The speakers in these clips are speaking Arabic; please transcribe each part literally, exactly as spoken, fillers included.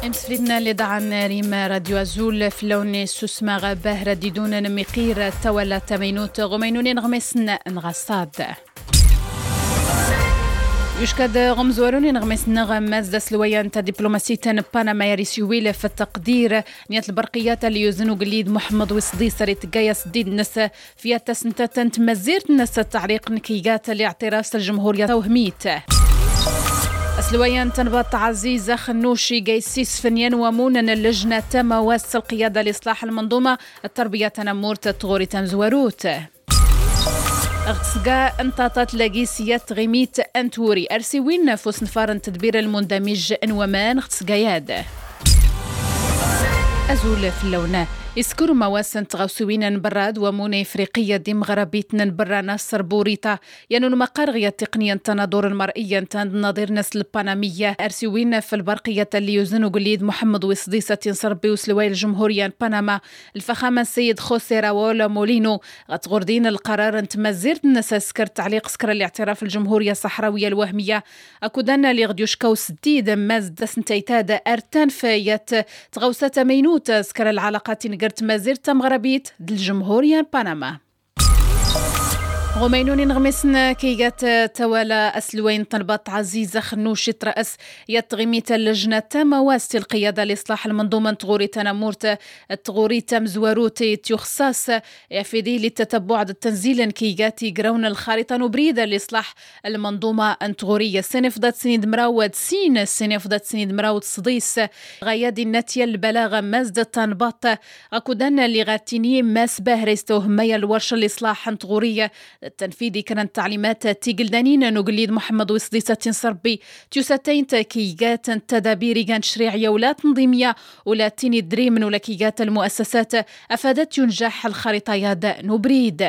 مسفلتنا اللي دعنا ريما راديو أزول في لون سوسما غابه رديدون نميقير تولى تمينوت غمينونين غمسنا نغصاد يشكد غمزوروني نغمس نغمز دسلويان تا دبلوماسية باناما يريسيويل في التقدير نيات البرقيات اللي يوزنو قليد محمد وصدي سريت جايا سديد نسا فيها تسنتة مزيرت نسا تعريق نكيجات لاعتراف الجمهورية توهميت أسلويان تنبط عزيزة خنوشي جيسيس فنيان ومونن اللجنة تمواس القيادة لإصلاح المنظومة التربية تنمور تطغوري تنزوروت اغتسقا انطاطات لاقيسيات غيميت انتوري ارسيوين نفوس نفارن تدبير المندمج انومان اغتسقاياد أزول في اللونة يسكر مواسن تغوسوين نبراد وموني إفريقية دي مغربيت نبرا ناصر بوريتا يانون مقارغية تقنيا تناظر المرئية تناظر نسل البانامية أرسيوين في البرقية اللي يوزنو قليد محمد وصديسة تنصربي وسلوي الجمهورية باناما الفخامة السيد خوسي راول مولينو غتغردين القرار انتمزيرت نسا سكر تعليق سكر الاعتراف الجمهورية الصحراوية الوهمية أكودانا اللي غديوشكاو سديد ماز دسنتيتاد أرتان فايت تغوسة مينوت سكر العلاقات قرت مازيرتا مغربيت الجمهورية باناما غمينوني نغمسنا كيجات توالى أسلوين طلبات عزيزة خنوشي ترأس يتغميت اللجنة مواست القيادة لإصلاح المنظومة تغوري تنمورت تغوري تمزوروتي تيخصاص يفيدي للتتبع التنزيل كيجات يقرون الخارطة نبريدة لإصلاح المنظومة تغورية سنفضت سنيد مراود سين سنفضت سنيد مراود صديس غيادي النتية البلاغة مازدة تنبط أكودنا اللي غاتيني ماس باهريستو همية الورشة الإصلاح تغورية التنفيذي كانت تعليمات تيجلدانين نقليد محمد وصديسة تنصربي تيوساتين تكيجات تدابير كان تشريعية ولا تنظيمية ولا تيني دريمن ولا كيجات المؤسسات أفادت ينجح الخريطة ياد نبريد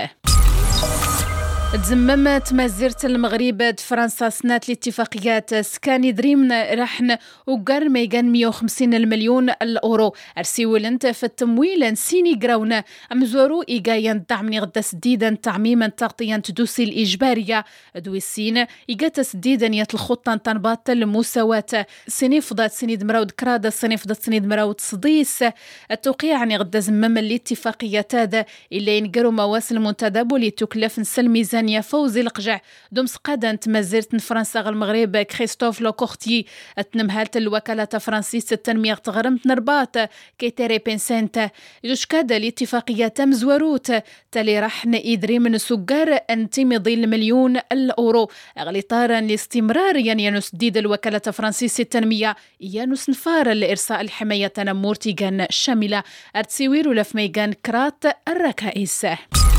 تزمم تمازيرت المغرب فرنسا سنات الاتفاقيات سكاني دريمن رحن وقر ميغان مية وخمسين المليون الأورو أرسيولنت في التمويل نسيني قراونا أمزورو إيقايا دعمني غدا سديدا تعميما تغطيا تدوسي الإجبارية دويسين إيقا تسديدا يات الخطة تنبات المساواة سنفضات سنيد مراود كرادة سنفضات سنيد مراود صديس التوقيع عني غدا زمم الاتفاقيات هذا إلا ينقروا مواسل المنتدب لتكلف نسل يا فوزي القجع دومس قادة مازيرت فرنسا المغرب كريستوف لوكورتي تنمهالت الوكالة فرنسية التنمية تغرمت نرباط كيتيري بنسنت يشكاد الاتفاقية مزوروت تالي راح نإدري من سجار انتمضي المليون الأورو اغلطارا لاستمرار يانوس ديد الوكالة فرنسية التنمية يانوس نفار لإرساء الحماية تنمورتيغان شاملة ارتسيوير ولفميغان كرات الركائز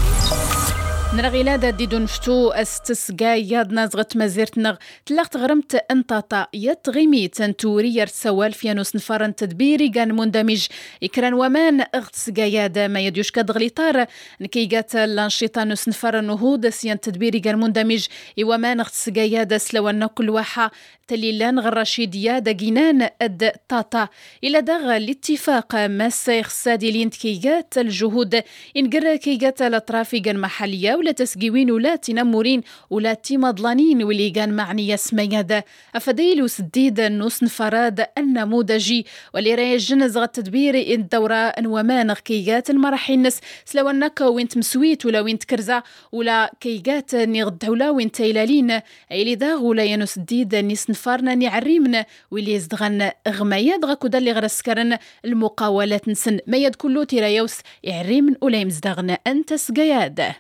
نرغيلادة ديدون فتو استسقاي ياد نازغت مازيرت نغ تلاغت غرمت انطاطا يتغيمي تنتوري يرتسوال فيانوس نفارن تدبيري كان مندمج إكران ومان اغتسقاياد ما يديوش كدغليطار نكيقات الانشطة نوس نفارن نهود سيان تدبيري كان مندمج إيوامان اغتسقاياد سلوان كل واحة تليلان غراشيديا داقينان اد طاطا إلى داغ الاتفاق ماسا يخصادي لين كيقات الجهود إنقر كيقات الأطرافي كان محلية ولا تسقيوين ولا تنمورين ولا تيمضلانين واللي كان معني سمياد أفديلو سديد نص نفراد النموذجي واللي راي الجنز غالتدبير الدورة انومان كيجات المراحل نس سلوانك وين تمسويت ولا وين تكرزا ولا كيجات نغد ولا وين تيلالين ايلي داغ ولا ينو سديد نيس نفارنا نعريمنا واللي يزدغن غمياد غاكو دا اللي غرسكرن المقاولات نسن مياد كلو تيرايوس يعريمن ولا يمزدغن انت سقياد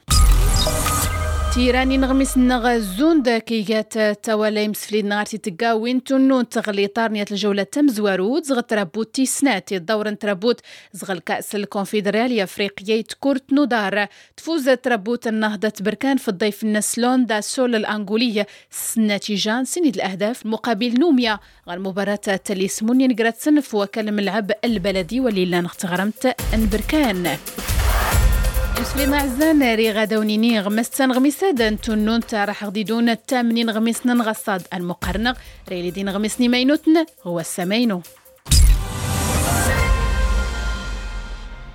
تيراني نغمس نغ زوند كيجات توالي مسفلي نغارتي تقاوين تنون تغليطار نيات الجولة تمزوارود زغ ترابوت تيسنات الدور ترابوت زغ الكأس الكونفدرالية افريقيا تكورت نودار تفوز ترابوت النهضة بركان في الضيف النسلون دا سول الأنغولية سناتيجان سنيد الأهداف مقابل نوميا غير مباراة تالي سموني نقرات سنف وكلم اللعب البلدي واللي نختغرمت بركان مسلمة عزان ري غادونيني غمستان غميساد تنون راح غديدون التامنين غميسنا نغصاد المقرنق ري لدين غمسني مينوتن هو السمينو.